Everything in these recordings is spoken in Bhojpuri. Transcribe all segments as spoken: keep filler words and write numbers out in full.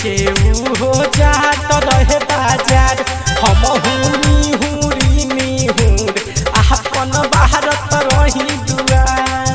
बेचे हो जात रहे बाजार हम हुनी हुरी निहुर अपन भारत रही दुआर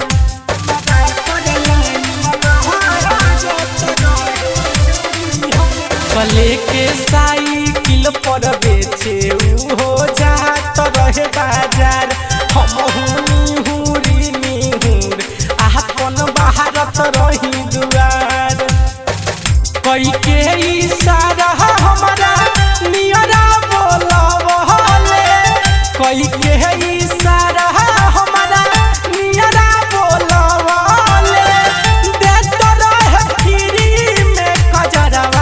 कले के साइकिल पर बेचे हो जात रहे बाजार हम हुनी हुरी निहुर अपन भारत रही दुआर कई के इशारा हमारा नियरा बोलवले कई के इशारा हमारा नियरा बोलवले देत रहे फ्री में कजरवा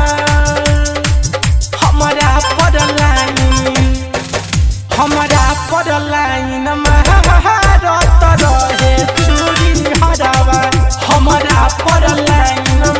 हमारा पर लाइन हमारा पर लाइन महारत रहे चूड़ी हरावा हमारा पर लाइन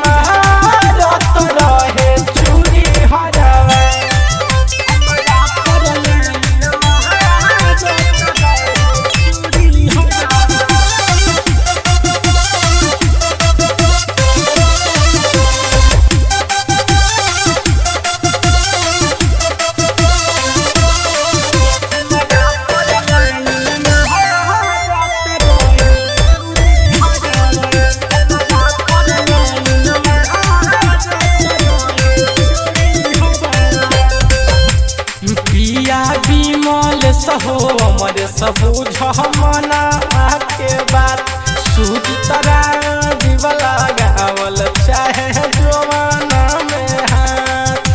सहो अमर सबू झमना के बात सूद तरा जीव लगावल चाहे जवाना में हाथ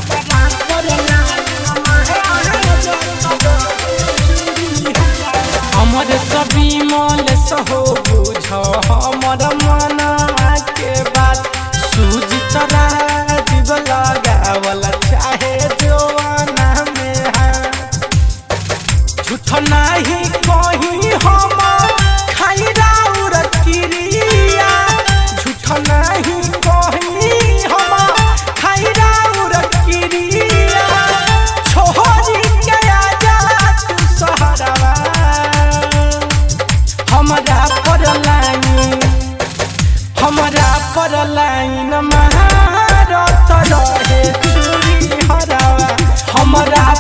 अमर सभी मल सहो बुझ हमर मना के बात सूद तरा जीव लगावल चाहे जवाना में हाथ झूठ नहीं कहीं हम खाई राउर क्रिया झूठ नहीं कहीं हम खाई राउर क्रिया छोड़ी के आजा तू सहरवा हमारा पर लाइन हमारा पर लाइन महारत रहे चूड़ी हरावा हमारा